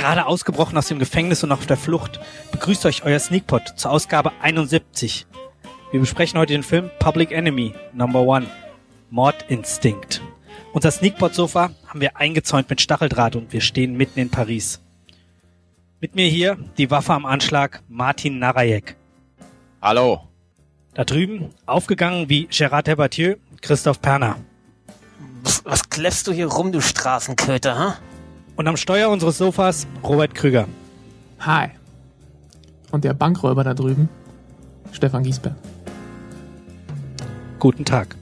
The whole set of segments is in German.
Gerade ausgebrochen aus dem Gefängnis und auf der Flucht, begrüßt euch euer Sneakpot zur Ausgabe 71. Wir besprechen heute den Film Public Enemy No. 1, Mordinstinkt. Unser Sneakpot-Sofa haben wir eingezäunt mit Stacheldraht und wir stehen mitten in Paris. Mit mir hier, die Waffe am Anschlag, Martin Narayek. Hallo. Da drüben, aufgegangen wie Gérard Depardieu, Christoph Perner. Was kläffst du hier rum, du Straßenköter, ha? Und am Steuer unseres Sofas, Robert Krüger. Hi. Und der Bankräuber da drüben, Stefan Giesberg. Guten Tag.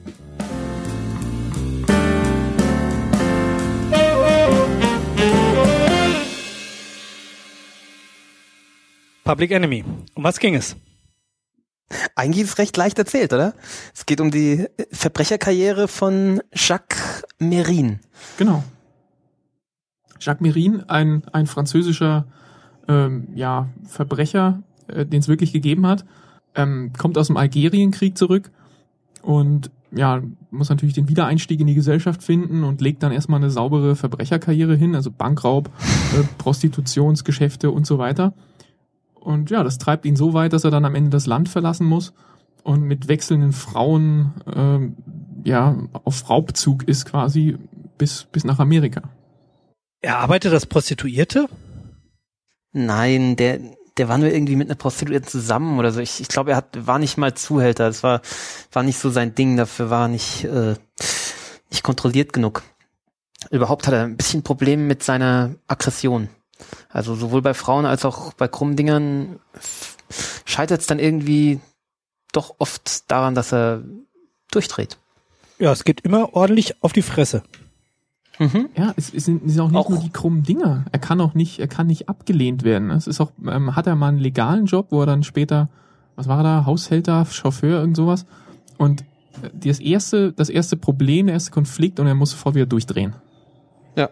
Public Enemy. Um was ging es? Eigentlich ist es recht leicht erzählt, oder? Es geht um die Verbrecherkarriere von Jacques Mérin. Genau. Jacques Mérin, ein französischer Verbrecher, den es wirklich gegeben hat, kommt aus dem Algerienkrieg zurück und muss natürlich den Wiedereinstieg in die Gesellschaft finden und legt dann erstmal eine saubere Verbrecherkarriere hin, also Bankraub, Prostitutionsgeschäfte und so weiter. Und ja, das treibt ihn so weit, dass er dann am Ende das Land verlassen muss und mit wechselnden Frauen auf Raubzug ist quasi bis nach Amerika. Er arbeitet als Prostituierte? Nein, der war nur irgendwie mit einer Prostituierten zusammen oder so. Ich glaube, war nicht mal Zuhälter. Das war nicht so sein Ding. Dafür war er nicht kontrolliert genug. Überhaupt hat er ein bisschen Probleme mit seiner Aggression. Also sowohl bei Frauen als auch bei krummen Dingern scheitert es dann irgendwie doch oft daran, dass er durchdreht. Ja, es geht immer ordentlich auf die Fresse. Mhm. Ja, es sind auch nicht nur die krummen Dinger. Er kann nicht abgelehnt werden. Es ist auch, hat er mal einen legalen Job, wo er dann später, was war er da, Haushälter, Chauffeur, irgend sowas. Und das erste Problem, der erste Konflikt und er muss sofort wieder durchdrehen. Ja.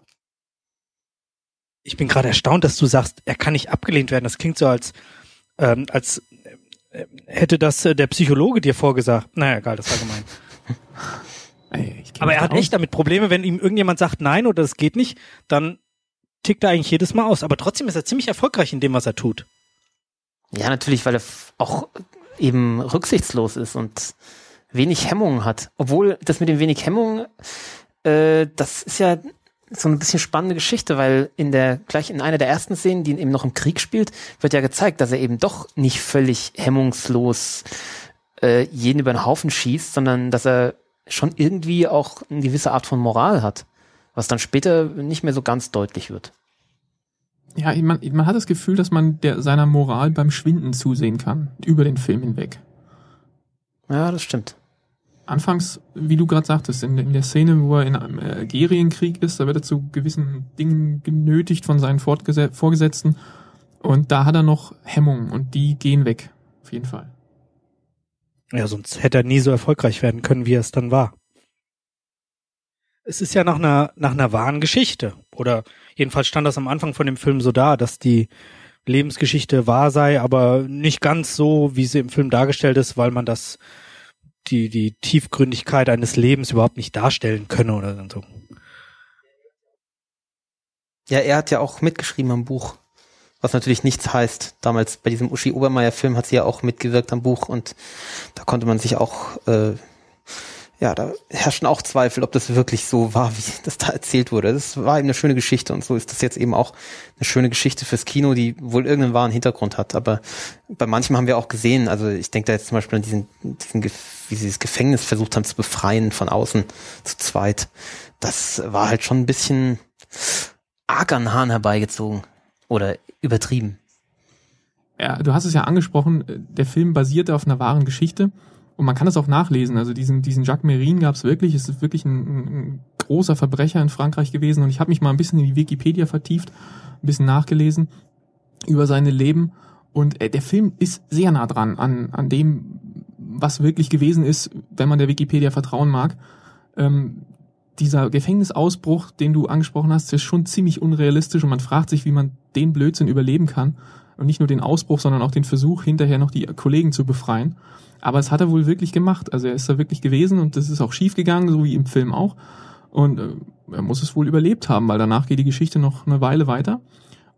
Ich bin gerade erstaunt, dass du sagst, er kann nicht abgelehnt werden. Das klingt so, als hätte das der Psychologe dir vorgesagt. Naja, egal, das war gemein. Aber er hat echt damit Probleme, wenn ihm irgendjemand sagt nein oder das geht nicht, dann tickt er eigentlich jedes Mal aus. Aber trotzdem ist er ziemlich erfolgreich in dem, was er tut. Ja, natürlich, weil er auch eben rücksichtslos ist und wenig Hemmungen hat. Obwohl das mit dem wenig Hemmungen, das ist ja so ein bisschen spannende Geschichte, weil gleich in einer der ersten Szenen, die eben noch im Krieg spielt, wird ja gezeigt, dass er eben doch nicht völlig hemmungslos jeden über den Haufen schießt, sondern dass er schon irgendwie auch eine gewisse Art von Moral hat, was dann später nicht mehr so ganz deutlich wird. Ja, man hat das Gefühl, dass man seiner Moral beim Schwinden zusehen kann, über den Film hinweg. Ja, das stimmt. Anfangs, wie du gerade sagtest, in der Szene, wo er in einem Algerienkrieg ist, da wird er zu gewissen Dingen genötigt von seinen Vorgesetzten und da hat er noch Hemmungen und die gehen weg, auf jeden Fall. Ja, sonst hätte er nie so erfolgreich werden können, wie er es dann war. Es ist ja nach einer wahren Geschichte, oder jedenfalls stand das am Anfang von dem Film so da, dass die Lebensgeschichte wahr sei, aber nicht ganz so, wie sie im Film dargestellt ist, weil man die Tiefgründigkeit eines Lebens überhaupt nicht darstellen könne oder so. Ja, er hat ja auch mitgeschrieben am Buch, was natürlich nichts heißt. Damals bei diesem Uschi Obermeier-Film hat sie ja auch mitgewirkt am Buch und da konnte man sich auch, da herrschen auch Zweifel, ob das wirklich so war, wie das da erzählt wurde. Das war eben eine schöne Geschichte und so ist das jetzt eben auch eine schöne Geschichte fürs Kino, die wohl irgendeinen wahren Hintergrund hat. Aber bei manchem haben wir auch gesehen, also ich denke da jetzt zum Beispiel an wie sie das Gefängnis versucht haben zu befreien von außen zu zweit. Das war halt schon ein bisschen arg an den Haaren herbeigezogen oder übertrieben. Ja, du hast es ja angesprochen, der Film basierte auf einer wahren Geschichte und man kann es auch nachlesen. Also diesen Jacques Mérin gab es wirklich. Es ist wirklich ein großer Verbrecher in Frankreich gewesen und ich habe mich mal ein bisschen in die Wikipedia vertieft, ein bisschen nachgelesen über seine Leben und der Film ist sehr nah dran an dem, was wirklich gewesen ist, wenn man der Wikipedia vertrauen mag. Dieser Gefängnisausbruch, den du angesprochen hast, ist schon ziemlich unrealistisch und man fragt sich, wie man den Blödsinn überleben kann. Und nicht nur den Ausbruch, sondern auch den Versuch, hinterher noch die Kollegen zu befreien. Aber es hat er wohl wirklich gemacht. Also er ist da wirklich gewesen und das ist auch schief gegangen, so wie im Film auch. Und er muss es wohl überlebt haben, weil danach geht die Geschichte noch eine Weile weiter.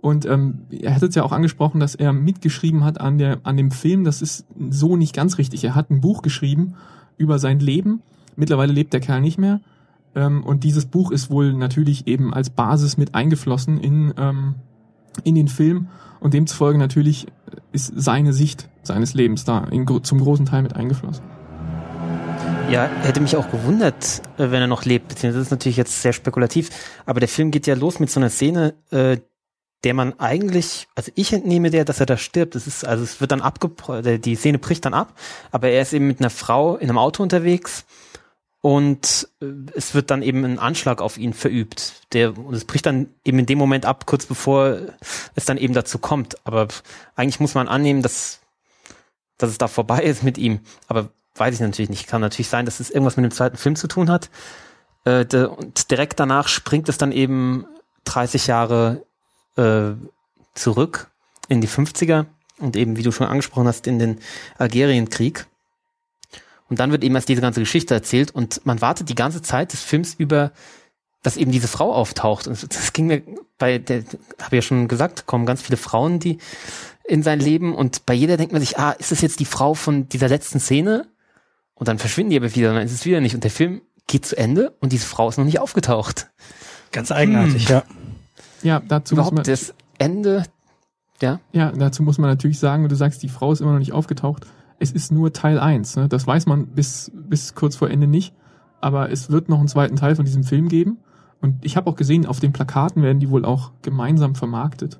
Und er hat jetzt ja auch angesprochen, dass er mitgeschrieben hat an dem Film. Das ist so nicht ganz richtig. Er hat ein Buch geschrieben über sein Leben. Mittlerweile lebt der Kerl nicht mehr. Und dieses Buch ist wohl natürlich eben als Basis mit eingeflossen in den Film. Und demzufolge natürlich ist seine Sicht seines Lebens da zum großen Teil mit eingeflossen. Ja, hätte mich auch gewundert, wenn er noch lebt. Beziehungsweise das ist natürlich jetzt sehr spekulativ. Aber der Film geht ja los mit so einer Szene, der man eigentlich, also ich entnehme dass er da stirbt. Es wird dann die Szene bricht dann ab, aber er ist eben mit einer Frau in einem Auto unterwegs und es wird dann eben ein Anschlag auf ihn verübt. Und es bricht dann eben in dem Moment ab, kurz bevor es dann eben dazu kommt. Aber eigentlich muss man annehmen, dass es da vorbei ist mit ihm. Aber weiß ich natürlich nicht. Kann natürlich sein, dass es irgendwas mit dem zweiten Film zu tun hat. Und direkt danach springt es dann eben 30 Jahre zurück in die 50er und eben, wie du schon angesprochen hast, in den Algerienkrieg. Und dann wird eben erst diese ganze Geschichte erzählt und man wartet die ganze Zeit des Films über, dass eben diese Frau auftaucht. Und das ging mir habe ich ja schon gesagt, kommen ganz viele Frauen, die in sein Leben und bei jeder denkt man sich, ist das jetzt die Frau von dieser letzten Szene? Und dann verschwinden die aber wieder und dann ist es wieder nicht. Und der Film geht zu Ende und diese Frau ist noch nicht aufgetaucht. Ganz eigenartig, ja. Ja, dazu überhaupt muss man, das Ende, ja. Ja, dazu muss man natürlich sagen, du sagst, die Frau ist immer noch nicht aufgetaucht. Es ist nur Teil 1, ne? Das weiß man bis kurz vor Ende nicht. Aber es wird noch einen zweiten Teil von diesem Film geben. Und ich habe auch gesehen, auf den Plakaten werden die wohl auch gemeinsam vermarktet.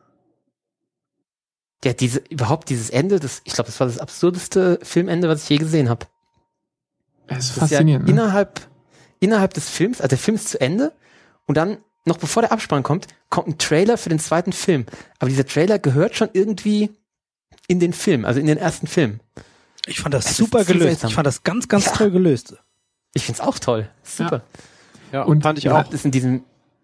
Ja, dieses Ende, ich glaube, das war das absurdeste Filmende, was ich je gesehen habe. Es ist faszinierend. Ja innerhalb des Films, also der Film ist zu Ende und dann noch bevor der Abspann kommt ein Trailer für den zweiten Film. Aber dieser Trailer gehört schon irgendwie in den Film, also in den ersten Film. Ich fand das super gelöst. Ich fand das ganz, ganz toll gelöst. Ich find's auch toll. Super. Ja, und fand ich auch. Ist in diesem,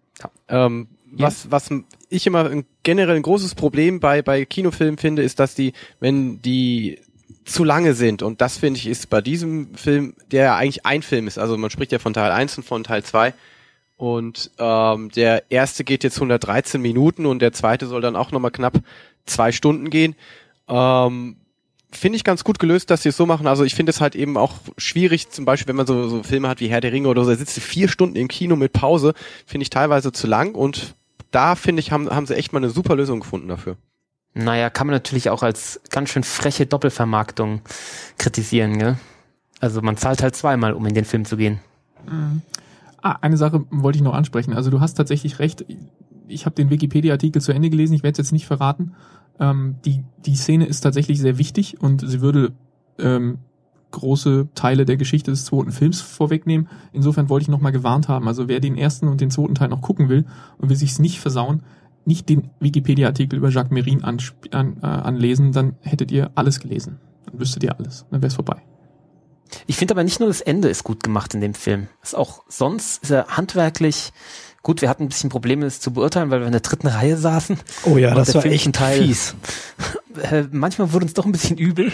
was ich immer generell ein großes Problem bei Kinofilmen finde, ist, dass wenn die zu lange sind. Und das, finde ich, ist bei diesem Film, der ja eigentlich ein Film ist. Also man spricht ja von Teil 1 und von Teil 2. Und der erste geht jetzt 113 Minuten und der zweite soll dann auch nochmal knapp 2 Stunden gehen. Finde ich ganz gut gelöst, dass sie es so machen. Also ich finde es halt eben auch schwierig, zum Beispiel, wenn man so Filme hat wie Herr der Ringe oder so, da sitzt du 4 Stunden im Kino mit Pause, finde ich teilweise zu lang und da, finde ich, haben sie echt mal eine super Lösung gefunden dafür. Naja, kann man natürlich auch als ganz schön freche Doppelvermarktung kritisieren, gell? Also man zahlt halt zweimal, um in den Film zu gehen. Mhm. Eine Sache wollte ich noch ansprechen. Also du hast tatsächlich recht. Ich habe den Wikipedia-Artikel zu Ende gelesen. Ich werde es jetzt nicht verraten. Die Szene ist tatsächlich sehr wichtig und sie würde große Teile der Geschichte des zweiten Films vorwegnehmen. Insofern wollte ich noch mal gewarnt haben. Also wer den ersten und den zweiten Teil noch gucken will und will sich's nicht versauen, nicht den Wikipedia-Artikel über Jacques Mérin anlesen, dann hättet ihr alles gelesen. Dann wüsstet ihr alles. Dann wär's vorbei. Ich finde aber nicht nur das Ende ist gut gemacht in dem Film. Ist auch sonst ist er handwerklich gut. Wir hatten ein bisschen Probleme, es zu beurteilen, weil wir in der 3. Reihe saßen. Oh ja, das war Film echt fies. Manchmal wurde uns doch ein bisschen übel.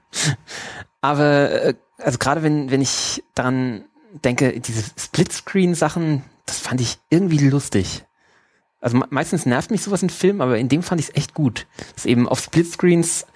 Aber also gerade wenn ich daran denke, diese Splitscreen-Sachen, das fand ich irgendwie lustig. Also meistens nervt mich sowas in Filmen, aber in dem fand ich es echt gut. Dass eben auf Splitscreens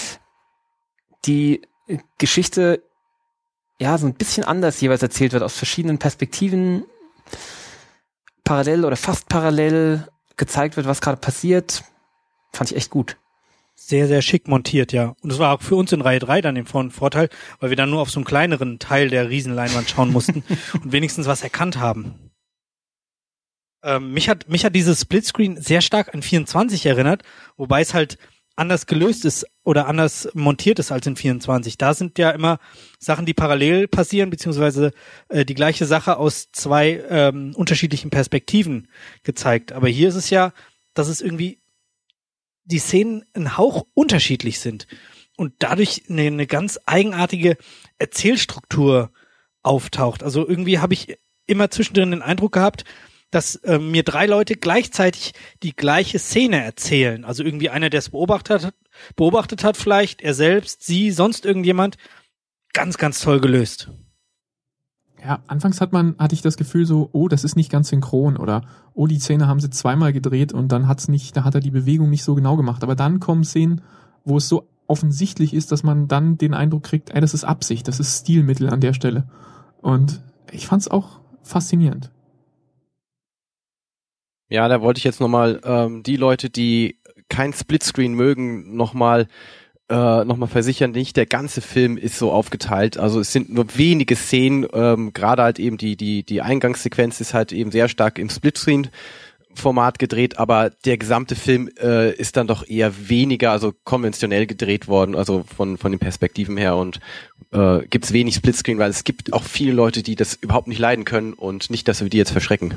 die Geschichte ja so ein bisschen anders jeweils erzählt wird, aus verschiedenen Perspektiven parallel oder fast parallel gezeigt wird, was gerade passiert. Fand ich echt gut. Sehr, sehr schick montiert, ja. Und es war auch für uns in Reihe 3 dann den Vorteil, weil wir dann nur auf so einen kleineren Teil der Riesenleinwand schauen mussten und wenigstens was erkannt haben. Mich hat dieses Splitscreen sehr stark an 24 erinnert, wobei es halt anders gelöst ist oder anders montiert ist als in 24. Da sind ja immer Sachen, die parallel passieren, beziehungsweise die gleiche Sache aus 2 unterschiedlichen Perspektiven gezeigt. Aber hier ist es ja, dass es irgendwie die Szenen ein Hauch unterschiedlich sind und dadurch eine ganz eigenartige Erzählstruktur auftaucht. Also irgendwie habe ich immer zwischendrin den Eindruck gehabt, dass mir 3 Leute gleichzeitig die gleiche Szene erzählen. Also irgendwie einer, der es beobachtet hat vielleicht, er selbst, sie, sonst irgendjemand. Ganz, ganz toll gelöst. Ja, anfangs hatte ich das Gefühl so, oh, das ist nicht ganz synchron oder oh, die Szene haben sie zweimal gedreht und dann da hat er die Bewegung nicht so genau gemacht. Aber dann kommen Szenen, wo es so offensichtlich ist, dass man dann den Eindruck kriegt, ey, das ist Absicht, das ist Stilmittel an der Stelle. Und ich fand's auch faszinierend. Ja, da wollte ich jetzt nochmal die Leute, die kein Splitscreen mögen, nochmal versichern, nicht der ganze Film ist so aufgeteilt. Also es sind nur wenige Szenen, gerade halt eben die Eingangssequenz ist halt eben sehr stark im Splitscreen-Format gedreht, aber der gesamte Film ist dann doch eher weniger, also konventionell gedreht worden, also von den Perspektiven her und gibt's wenig Splitscreen, weil es gibt auch viele Leute, die das überhaupt nicht leiden können und nicht, dass wir die jetzt verschrecken.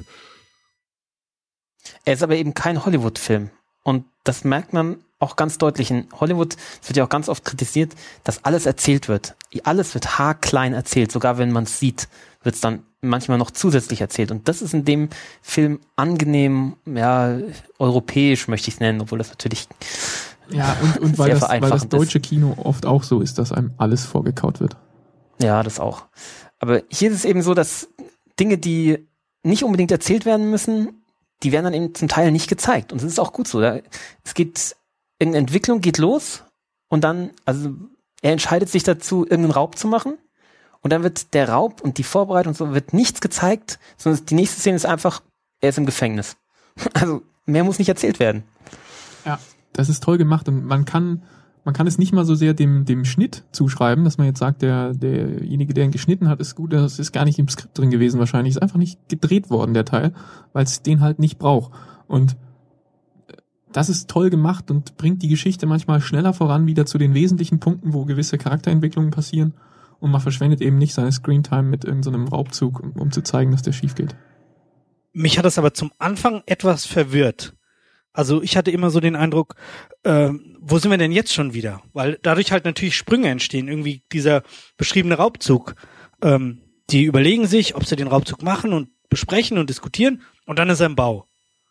Er ist aber eben kein Hollywood-Film. Und das merkt man auch ganz deutlich. In Hollywood, es wird ja auch ganz oft kritisiert, dass alles erzählt wird. Alles wird haarklein erzählt. Sogar wenn man es sieht, wird es dann manchmal noch zusätzlich erzählt. Und das ist in dem Film angenehm, ja, europäisch möchte ich es nennen, obwohl das natürlich ja, und weil das deutsche Kino oft auch so ist, dass einem alles vorgekaut wird. Ja, das auch. Aber hier ist es eben so, dass Dinge, die nicht unbedingt erzählt werden müssen, die werden dann eben zum Teil nicht gezeigt. Und das ist auch gut so. Irgendeine Entwicklung geht los und dann, also er entscheidet sich dazu, irgendeinen Raub zu machen und dann wird der Raub und die Vorbereitung und so wird nichts gezeigt, sondern die nächste Szene ist einfach, er ist im Gefängnis. Also mehr muss nicht erzählt werden. Ja, das ist toll gemacht und man kann es nicht mal so sehr dem Schnitt zuschreiben, dass man jetzt sagt, derjenige, der ihn geschnitten hat, ist gut, das ist gar nicht im Skript drin gewesen wahrscheinlich, ist einfach nicht gedreht worden, der Teil, weil es den halt nicht braucht. Und das ist toll gemacht und bringt die Geschichte manchmal schneller voran, wieder zu den wesentlichen Punkten, wo gewisse Charakterentwicklungen passieren und man verschwendet eben nicht seine Screentime mit irgendeinem Raubzug, um zu zeigen, dass der schief geht. Mich hat das aber zum Anfang etwas verwirrt. Also ich hatte immer so den Eindruck, wo sind wir denn jetzt schon wieder? Weil dadurch halt natürlich Sprünge entstehen. Irgendwie dieser beschriebene Raubzug. Die überlegen sich, ob sie den Raubzug machen und besprechen und diskutieren und dann ist er im Bau.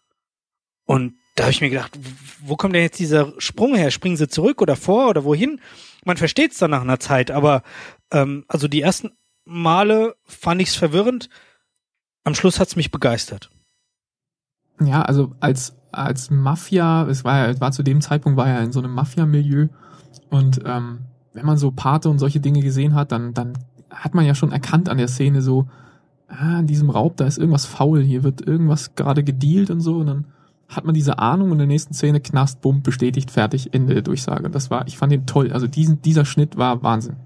Und da habe ich mir gedacht, wo kommt denn jetzt dieser Sprung her? Springen sie zurück oder vor oder wohin? Man versteht es dann nach einer Zeit, aber also die ersten Male fand ich es verwirrend. Am Schluss hat es mich begeistert. Ja, also als Mafia, war zu dem Zeitpunkt war er in so einem Mafia-Milieu und wenn man so Pate und solche Dinge gesehen hat, dann hat man ja schon erkannt an der Szene so, in diesem Raub, da ist irgendwas faul, hier wird irgendwas gerade gedealt und so und dann hat man diese Ahnung und in der nächsten Szene Knast, bumm, bestätigt, fertig, Ende der Durchsage. Und ich fand den toll, also dieser Schnitt war Wahnsinn.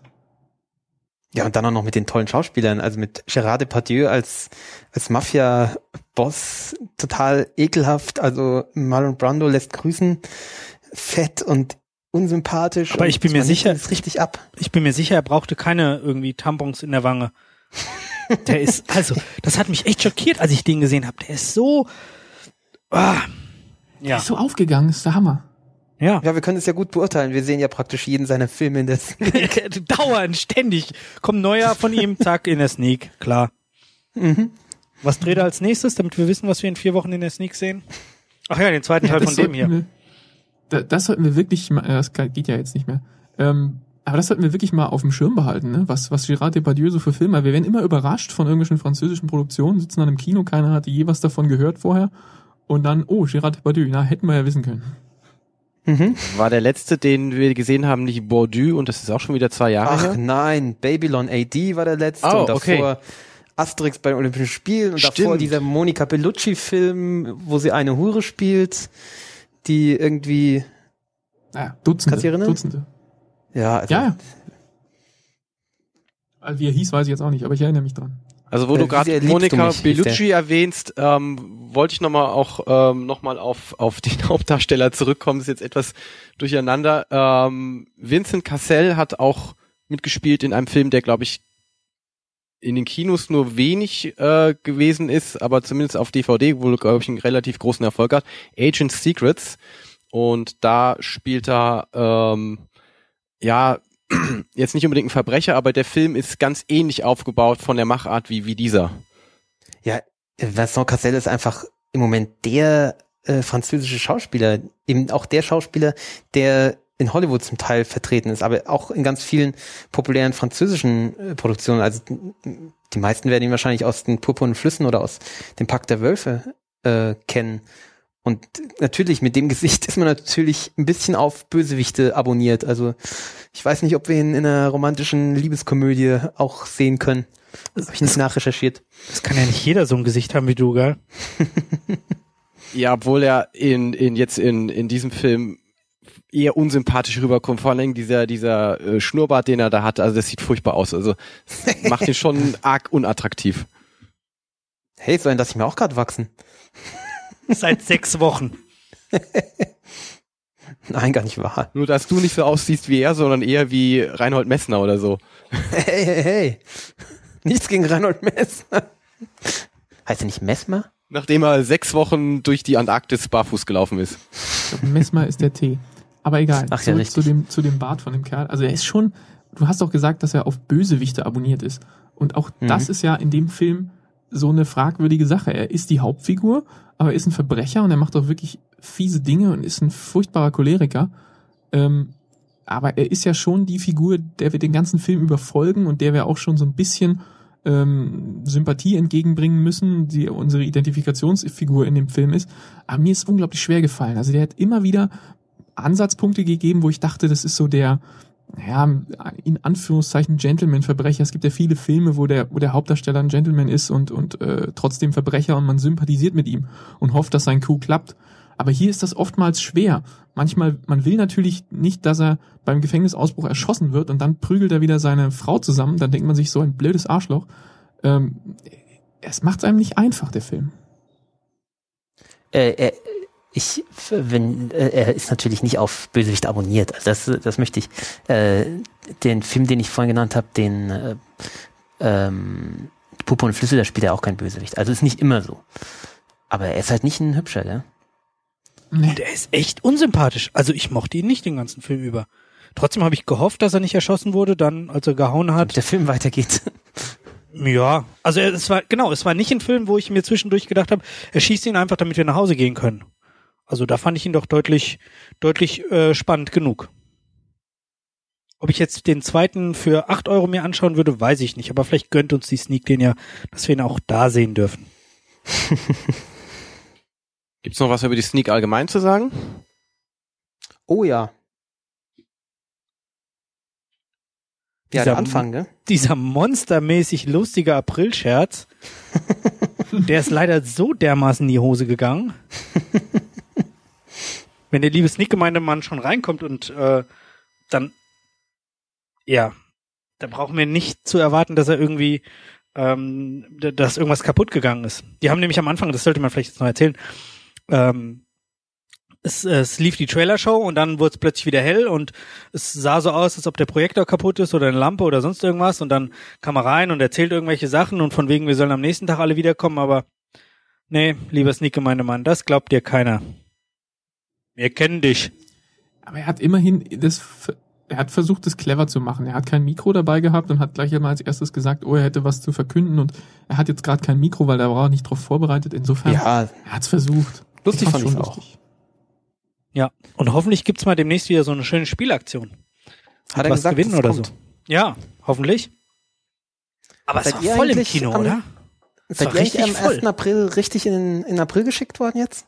Ja, und dann auch noch mit den tollen Schauspielern, also mit Gérard Depardieu als Mafia-Boss, total ekelhaft, also Marlon Brando lässt grüßen, fett und unsympathisch. Aber ich bin mir sicher, ist richtig ab. Ich bin mir sicher, er brauchte keine irgendwie Tampons in der Wange. Der ist, also, das hat mich echt schockiert, als ich den gesehen habe. Der ist so, der ist so aufgegangen, ist der Hammer. Ja, wir können es ja gut beurteilen. Wir sehen ja praktisch jeden seiner Filme in der Sneak. Dauernd, ständig. Kommt neuer von ihm, zack, in der Sneak, klar. Mhm. Was dreht er als nächstes, damit wir wissen, was wir in 4 Wochen in der Sneak sehen? Ach ja, den zweiten Teil von dem hier. Das sollten wir wirklich mal, das geht ja jetzt nicht mehr. Aber das sollten wir wirklich mal auf dem Schirm behalten, ne? Was Gérard Depardieu so für Filme hat. Wir werden immer überrascht von irgendwelchen französischen Produktionen, sitzen dann im Kino, keiner hatte je was davon gehört vorher. Und dann, Gérard Depardieu, hätten wir ja wissen können. Mhm. War der letzte, den wir gesehen haben, nicht Bourdieu und das ist auch schon wieder 2 Jahre her? Ach nein, Babylon AD war der letzte und davor Asterix bei den Olympischen Spielen und davor dieser Monica Bellucci-Film, wo sie eine Hure spielt, die irgendwie Dutzende. Ja, also ja. Also wie er hieß, weiß ich jetzt auch nicht, aber ich erinnere mich dran. Also wo du gerade Monica Bellucci erwähnst, wollte ich nochmal auf den Hauptdarsteller zurückkommen, ist jetzt etwas durcheinander. Vincent Cassel hat auch mitgespielt in einem Film, der glaube ich in den Kinos nur wenig gewesen ist, aber zumindest auf DVD wohl glaube ich einen relativ großen Erfolg hat. Agent Secrets, und da spielt er jetzt nicht unbedingt ein Verbrecher, aber der Film ist ganz ähnlich aufgebaut von der Machart wie dieser. Ja, Vincent Cassel ist einfach im Moment der französische Schauspieler, eben auch der Schauspieler, der in Hollywood zum Teil vertreten ist, aber auch in ganz vielen populären französischen Produktionen. Also die meisten werden ihn wahrscheinlich aus den Purpurnen Flüssen oder aus dem Pakt der Wölfe kennen. Und natürlich, mit dem Gesicht ist man natürlich ein bisschen auf Bösewichte abonniert. Also ich weiß nicht, ob wir ihn in einer romantischen Liebeskomödie auch sehen können. Das habe ich nicht nachrecherchiert. Das kann ja nicht jeder so ein Gesicht haben wie du, gell? Ja, obwohl er in diesem Film eher unsympathisch rüberkommt. Vor allem dieser Schnurrbart, den er da hat, also das sieht furchtbar aus. Also das macht ihn schon arg unattraktiv. Hey, sollen das mir auch gerade wachsen? Seit 6 Wochen. Nein, gar nicht wahr. Nur, dass du nicht so aussiehst wie er, sondern eher wie Reinhold Messner oder so. Hey. Nichts gegen Reinhold Messner. Heißt er nicht Messmer? Nachdem er 6 Wochen durch die Antarktis barfuß gelaufen ist. Messmer ist der Tee. Aber egal, Ach, ja, zu dem Bart von dem Kerl. Also er ist schon, du hast doch gesagt, dass er auf Bösewichte abonniert ist. Und auch das ist ja in dem Film so eine fragwürdige Sache. Er ist die Hauptfigur, aber er ist ein Verbrecher und er macht auch wirklich fiese Dinge und ist ein furchtbarer Choleriker. Aber er ist ja schon die Figur, der wir den ganzen Film über folgen und der wir auch schon so ein bisschen Sympathie entgegenbringen müssen, die unsere Identifikationsfigur in dem Film ist. Aber mir ist unglaublich schwer gefallen. Also der hat immer wieder Ansatzpunkte gegeben, wo ich dachte, das ist so der, in Anführungszeichen Gentleman-Verbrecher. Es gibt ja viele Filme, wo der Hauptdarsteller ein Gentleman ist und trotzdem Verbrecher und man sympathisiert mit ihm und hofft, dass sein Coup klappt. Aber hier ist das oftmals schwer. Manchmal, man will natürlich nicht, dass er beim Gefängnisausbruch erschossen wird und dann prügelt er wieder seine Frau zusammen. Dann denkt man sich, so ein blödes Arschloch. Es macht es einem nicht einfach, der Film. Er ist natürlich nicht auf Bösewicht abonniert. Also das möchte ich. Den Film, den ich vorhin genannt habe, den Purpurne Flüsse, da spielt er auch kein Bösewicht. Also ist nicht immer so. Aber er ist halt nicht ein Hübscher, gell? Nee. Der ist echt unsympathisch. Also ich mochte ihn nicht den ganzen Film über. Trotzdem habe ich gehofft, dass er nicht erschossen wurde, dann als er gehauen hat. Und der Film weitergeht. Ja, also es war nicht ein Film, wo ich mir zwischendurch gedacht habe, er schießt ihn einfach, damit wir nach Hause gehen können. Also da fand ich ihn doch deutlich spannend genug. Ob ich jetzt den zweiten für 8 € mir anschauen würde, weiß ich nicht. Aber vielleicht gönnt uns die Sneak den ja, dass wir ihn auch da sehen dürfen. Gibt's noch was über die Sneak allgemein zu sagen? Oh ja. Ja, der Anfang, ne? Dieser monstermäßig lustige Aprilscherz, der ist leider so dermaßen in die Hose gegangen. Wenn der liebe Sneak-Gemeindemann schon reinkommt und dann brauchen wir nicht zu erwarten, dass er irgendwie dass irgendwas kaputt gegangen ist. Die haben nämlich am Anfang, das sollte man vielleicht jetzt noch erzählen, es lief die Trailershow und dann wurde es plötzlich wieder hell und es sah so aus, als ob der Projektor kaputt ist oder eine Lampe oder sonst irgendwas und dann kam er rein und erzählt irgendwelche Sachen und von wegen, wir sollen am nächsten Tag alle wiederkommen, aber nee, lieber Sneak-Gemeindemann, das glaubt dir keiner. Wir kennen dich. Aber er hat immerhin er hat versucht, das clever zu machen. Er hat kein Mikro dabei gehabt und hat gleich einmal als erstes gesagt, er hätte was zu verkünden und er hat jetzt gerade kein Mikro, weil er war auch nicht drauf vorbereitet. Insofern, er hat's versucht. Lustig fand ich auch. Ja, und hoffentlich gibt's mal demnächst wieder so eine schöne Spielaktion. Hat er was gesagt, gewinnen oder kommt. So? Ja, hoffentlich. Aber es war voll im Kino, oder? Seid ihr eigentlich am 1. April richtig in April geschickt worden jetzt?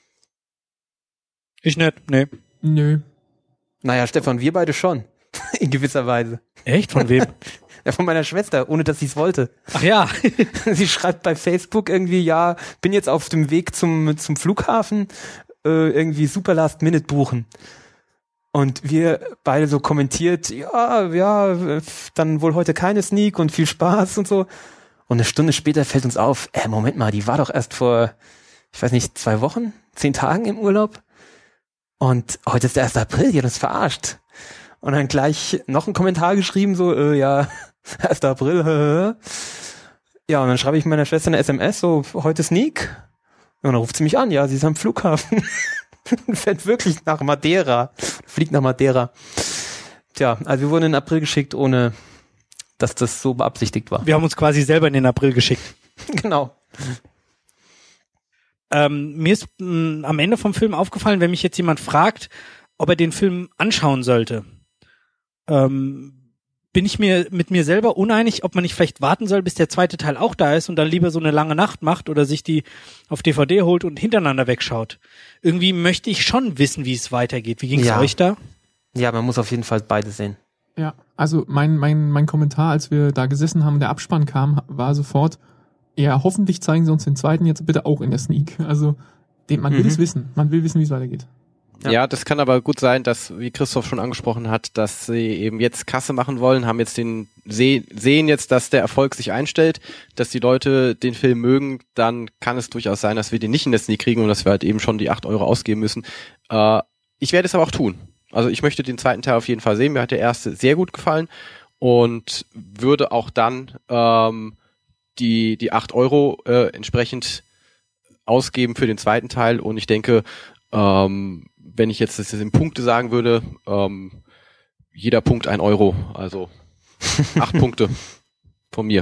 Ich nicht, nee. Nö. Naja, Stefan, wir beide schon. In gewisser Weise. Echt? Von wem? Ja, von meiner Schwester, ohne dass sie es wollte. Ach ja. Sie schreibt bei Facebook irgendwie, ja, bin jetzt auf dem Weg zum Flughafen, irgendwie super Last Minute buchen. Und wir beide so kommentiert, ja, dann wohl heute keine Sneak und viel Spaß und so. Und eine Stunde später fällt uns auf, Moment mal, die war doch erst vor, ich weiß nicht, 2 Wochen, 10 Tagen im Urlaub. Und heute ist der 1. April, die hat uns verarscht. Und dann gleich noch ein Kommentar geschrieben, so, 1. April, Ja, und dann schreibe ich meiner Schwester eine SMS, so, heute Sneak. Und dann ruft sie mich an, ja, sie ist am Flughafen. Fährt wirklich nach Madeira. Fliegt nach Madeira. Tja, also wir wurden in April geschickt, ohne dass das so beabsichtigt war. Wir haben uns quasi selber in den April geschickt. Genau. Mir ist am Ende vom Film aufgefallen, wenn mich jetzt jemand fragt, ob er den Film anschauen sollte, bin ich mir mit mir selber uneinig, ob man nicht vielleicht warten soll, bis der zweite Teil auch da ist und dann lieber so eine lange Nacht macht oder sich die auf DVD holt und hintereinander wegschaut. Irgendwie möchte ich schon wissen, wie es weitergeht. Wie ging es euch da? Ja, man muss auf jeden Fall beide sehen. Ja, also mein Kommentar, als wir da gesessen haben und der Abspann kam, war sofort, ja, hoffentlich zeigen sie uns den zweiten jetzt bitte auch in der Sneak. Also man will es wissen. Man will wissen, wie es weitergeht. Ja, das kann aber gut sein, dass, wie Christoph schon angesprochen hat, dass sie eben jetzt Kasse machen wollen, haben jetzt sehen jetzt, dass der Erfolg sich einstellt, dass die Leute den Film mögen, dann kann es durchaus sein, dass wir den nicht in der Sneak kriegen und dass wir halt eben schon die 8 € ausgeben müssen. Ich werde es aber auch tun. Also ich möchte den zweiten Teil auf jeden Fall sehen. Mir hat der erste sehr gut gefallen und würde auch dann die 8 € entsprechend ausgeben für den zweiten Teil. Und ich denke, wenn ich jetzt das in Punkte sagen würde, jeder Punkt 1 €, also 8 Punkte von mir.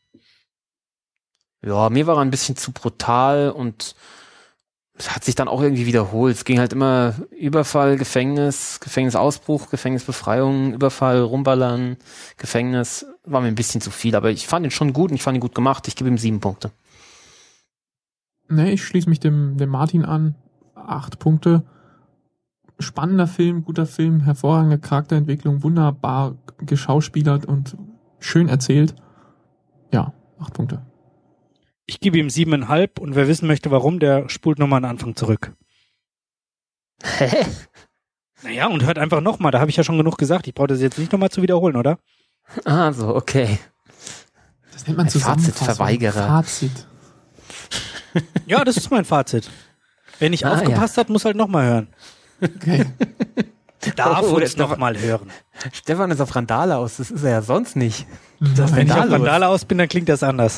Ja, mir war er ein bisschen zu brutal und es hat sich dann auch irgendwie wiederholt. Es ging halt immer Überfall, Gefängnis, Gefängnisausbruch, Gefängnisbefreiung, Überfall, Rumballern, Gefängnis. War mir ein bisschen zu viel, aber ich fand ihn schon gut und ich fand ihn gut gemacht. Ich gebe ihm 7 Punkte. Ne, ich schließe mich dem Martin an. 8 Punkte. Spannender Film, guter Film, hervorragende Charakterentwicklung, wunderbar geschauspielert und schön erzählt. Ja, 8 Punkte. Ich gebe ihm 7,5 und wer wissen möchte, warum, der spult nochmal an den Anfang zurück. Hä? Naja, und hört einfach nochmal, da habe ich ja schon genug gesagt. Ich brauche das jetzt nicht nochmal zu wiederholen, oder? Ah, so, okay. Das nennt man Zusammenfassung. Fazitverweigerer. Fazit. Ja, das ist mein Fazit. Wer nicht aufgepasst hat, muss halt nochmal hören. Okay. Darf uns Stefan- nochmal hören. Stefan ist auf Randale aus, das ist er ja sonst nicht. Wenn ich auf Randale aus bin, dann klingt das anders.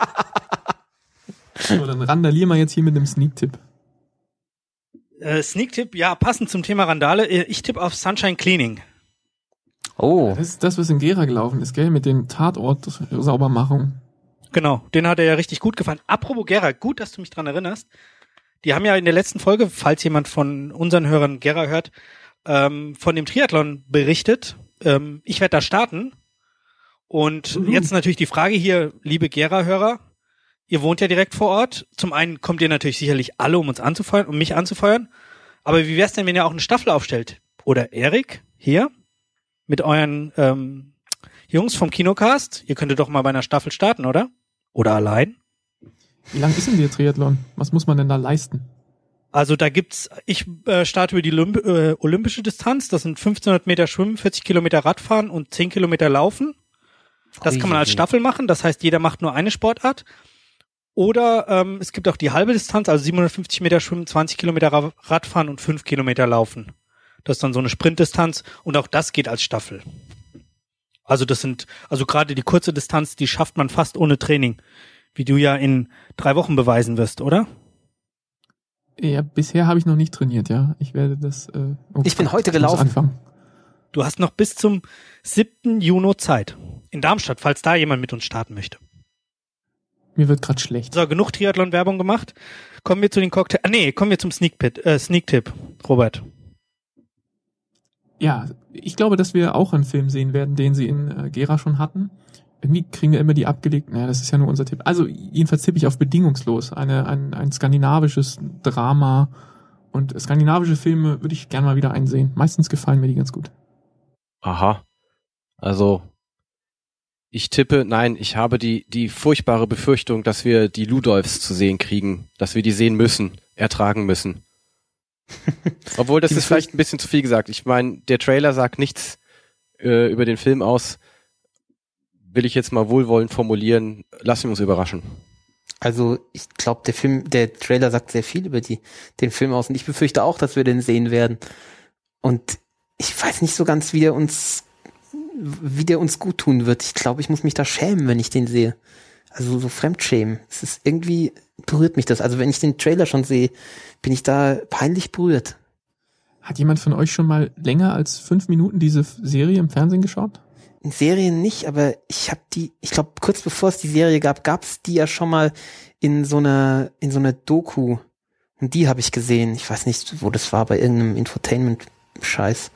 So, dann randalieren wir jetzt hier mit einem Sneak-Tipp. Sneak-Tipp, ja, passend zum Thema Randale. Ich tippe auf Sunshine Cleaning. Oh. Das ist das, was in Gera gelaufen ist, gell? Mit den Tatort-Saubermachung. Genau, den hat er ja richtig gut gefallen. Apropos Gera, gut, dass du mich dran erinnerst. Die haben ja in der letzten Folge, falls jemand von unseren Hörern Gera hört, von dem Triathlon berichtet. Ich werde da starten. Und jetzt natürlich die Frage hier, liebe Gera-Hörer, ihr wohnt ja direkt vor Ort. Zum einen kommt ihr natürlich sicherlich alle, um uns anzufeuern, um mich anzufeuern. Aber wie wär's denn, wenn ihr auch eine Staffel aufstellt? Oder Erik, hier, mit euren Jungs vom Kinocast. Ihr könntet doch mal bei einer Staffel starten, oder? Oder allein? Wie lang ist denn der Triathlon? Was muss man denn da leisten? Also da gibt's, ich starte über die olympische Distanz. Das sind 1500 Meter Schwimmen, 40 Kilometer Radfahren und 10 Kilometer Laufen. Das kann man als Staffel machen. Das heißt, jeder macht nur eine Sportart. Oder es gibt auch die halbe Distanz, also 750 Meter Schwimmen, 20 Kilometer Radfahren und 5 Kilometer Laufen. Das ist dann so eine Sprintdistanz und auch das geht als Staffel. Also also gerade die kurze Distanz, die schafft man fast ohne Training, wie du ja in 3 Wochen beweisen wirst, oder? Ja, bisher habe ich noch nicht trainiert, ja. Ich werde das... Ich bin heute gelaufen. Anfangen. Du hast noch bis zum 7. Juni Zeit. In Darmstadt, falls da jemand mit uns starten möchte. Mir wird gerade schlecht. So, genug Triathlon-Werbung gemacht. Kommen wir zu den kommen wir zum Sneak-Tipp, Robert. Ja, ich glaube, dass wir auch einen Film sehen werden, den sie in Gera schon hatten. Irgendwie kriegen wir immer die abgelegt. Naja, das ist ja nur unser Tipp. Also jedenfalls tippe ich auf Bedingungslos. Ein skandinavisches Drama. Und skandinavische Filme würde ich gerne mal wieder einsehen. Meistens gefallen mir die ganz gut. Aha. Also ich habe die furchtbare Befürchtung, dass wir die Ludolfs zu sehen kriegen, dass wir die sehen müssen, ertragen müssen. Obwohl, das ist vielleicht ein bisschen zu viel gesagt. Ich meine, der Trailer sagt nichts über den Film aus. Will ich jetzt mal wohlwollend formulieren, lassen wir uns überraschen. Also ich glaube, der Trailer sagt sehr viel über den Film aus und ich befürchte auch, dass wir den sehen werden. Und ich weiß nicht so ganz, wie der uns gut tun wird. Ich glaube, ich muss mich da schämen, wenn ich den sehe. Also so Fremdschämen. Es ist irgendwie, berührt mich das. Also wenn ich den Trailer schon sehe, bin ich da peinlich berührt. Hat jemand von euch schon mal länger als 5 Minuten diese Serie im Fernsehen geschaut? In Serien nicht, aber ich glaube, kurz bevor es die Serie gab's die ja schon mal in so einer Doku. Und die habe ich gesehen. Ich weiß nicht, wo das war, bei irgendeinem Infotainment Scheiß.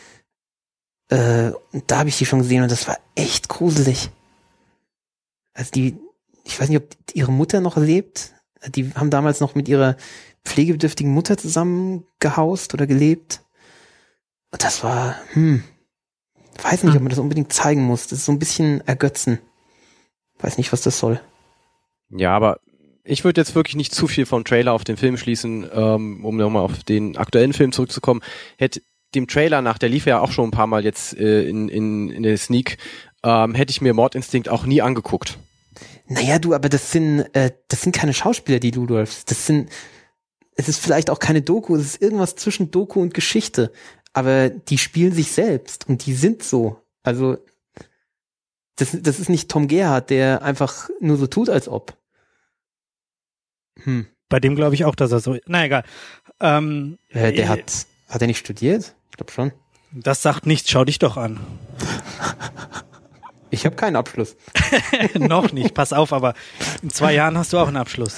Und da habe ich die schon gesehen und das war echt gruselig. Also ich weiß nicht, ob ihre Mutter noch lebt. Die haben damals noch mit ihrer pflegebedürftigen Mutter zusammen gehaust oder gelebt. Und das war, weiß nicht, ob man das unbedingt zeigen muss. Das ist so ein bisschen ergötzen. Weiß nicht, was das soll. Ja, aber ich würde jetzt wirklich nicht zu viel vom Trailer auf den Film schließen, um nochmal auf den aktuellen Film zurückzukommen. Hätte dem Trailer nach, der lief ja auch schon ein paar Mal jetzt in der Sneak, hätte ich mir Mordinstinkt auch nie angeguckt. Naja, aber das sind keine Schauspieler, die Ludolfs. Es ist vielleicht auch keine Doku, es ist irgendwas zwischen Doku und Geschichte. Aber die spielen sich selbst und die sind so. Also, das ist nicht Tom Gerhardt, der einfach nur so tut, als ob. Bei dem glaube ich auch, dass er so, na egal. Der hat er nicht studiert? Ich glaube schon. Das sagt nichts, schau dich doch an. Ich habe keinen Abschluss. Noch nicht, pass auf, aber in 2 Jahren hast du auch einen Abschluss.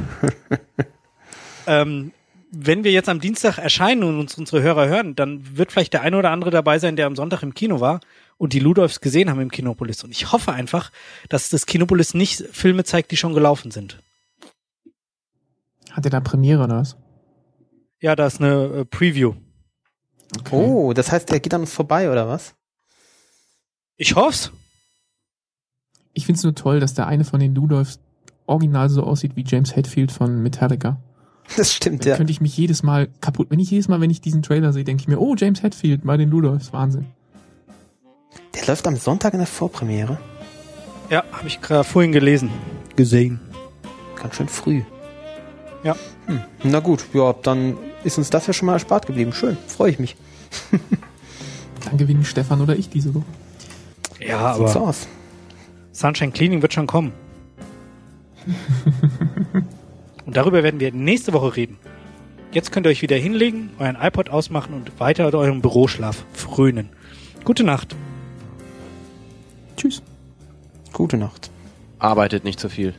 Wenn wir jetzt am Dienstag erscheinen und uns unsere Hörer hören, dann wird vielleicht der eine oder andere dabei sein, der am Sonntag im Kino war und die Ludolfs gesehen haben im Kinopolis. Und ich hoffe einfach, dass das Kinopolis nicht Filme zeigt, die schon gelaufen sind. Hat er da Premiere oder was? Ja, da ist eine Preview. Okay. Oh, das heißt, der geht an uns vorbei, oder was? Ich hoff's. Ich find's nur toll, dass der eine von den Ludolfs original so aussieht wie James Hetfield von Metallica. Das stimmt, Dann ja. könnte ich mich jedes Mal kaputt, wenn ich diesen Trailer sehe, denke ich mir, oh, James Hetfield bei den Ludolfs, Wahnsinn. Der läuft am Sonntag in der Vorpremiere. Ja, habe ich gerade vorhin gesehen. Ganz schön früh. Ja. Na gut, ja, dann ist uns das ja schon mal erspart geblieben. Schön, freue ich mich. Dann gewinnen Stefan oder ich diese Woche. Ja, Sieht so aber aus. Sunshine Cleaning wird schon kommen. Und darüber werden wir nächste Woche reden. Jetzt könnt ihr euch wieder hinlegen, euren iPod ausmachen und weiter eurem Büroschlaf frönen. Gute Nacht. Tschüss. Gute Nacht. Arbeitet nicht so viel.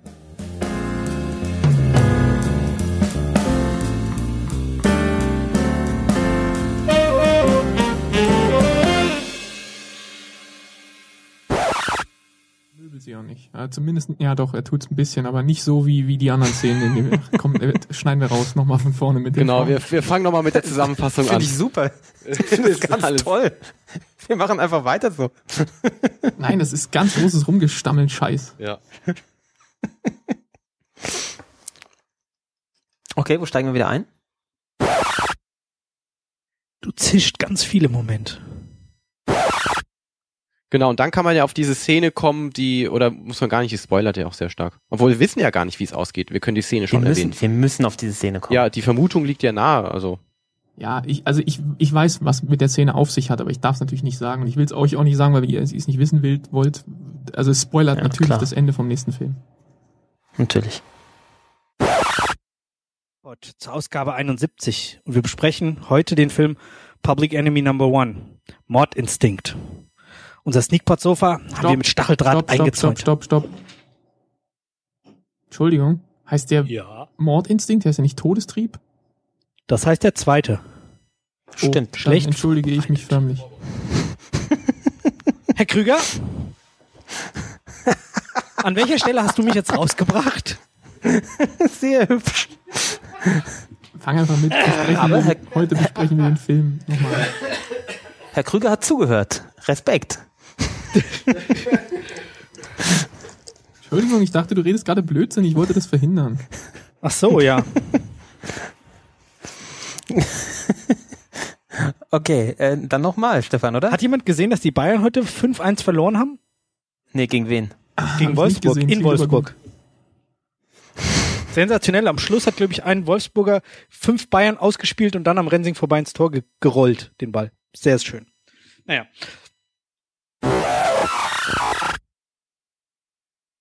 Möbel sie auch nicht. Zumindest, ja doch, er tut's ein bisschen, aber nicht so wie die anderen Szenen. In dem schneiden wir raus, nochmal von vorne mit dem Genau, Frauen. wir fangen nochmal mit der Zusammenfassung an. Finde ich super. Ich finde das ganz toll. Wir machen einfach weiter so. Nein, das ist ganz großes Rumgestammeln Scheiß. Ja. Okay, wo steigen wir wieder ein? Du zischt ganz viel im Moment. Genau, und dann kann man ja auf diese Szene kommen, oder muss man gar nicht, die spoilert ja auch sehr stark. Obwohl wir wissen ja gar nicht, wie es ausgeht. Wir können die Szene schon erwähnen. Wir müssen auf diese Szene kommen. Ja, die Vermutung liegt ja nahe, also. Ja, ich weiß, was mit der Szene auf sich hat, aber ich darf es natürlich nicht sagen. Und ich will es euch auch nicht sagen, weil ihr es nicht wissen wollt. Also es spoilert Ja, natürlich klar. das Ende vom nächsten Film. Natürlich. Zur Ausgabe 71. Und wir besprechen heute den Film Public Enemy No. 1. Mordinstinkt. Unser Sneakpot-Sofa haben wir mit Stacheldraht eingezäunt. Stopp. Entschuldigung, heißt der Ja. Mordinstinkt? Heißt der nicht Todestrieb? Das heißt der zweite. Stimmt. schlecht. Dann entschuldige ich mich förmlich. Herr Krüger? An welcher Stelle hast du mich jetzt rausgebracht? Sehr hübsch. Fang einfach mit. Heute besprechen wir den Film nochmal. Herr Krüger hat zugehört. Respekt. Entschuldigung, ich dachte, du redest gerade Blödsinn. Ich wollte das verhindern. Ach so, ja. Okay, dann nochmal, Stefan, oder? Hat jemand gesehen, dass die Bayern heute 5-1 verloren haben? Nee, gegen wen? Gegen Hab ich Wolfsburg, nicht gesehen. in Klingt aber Wolfsburg. Sensationell. Am Schluss hat, glaube ich, ein Wolfsburger 5 Bayern ausgespielt und dann am Rensing vorbei ins Tor gerollt, den Ball. Sehr schön. Naja.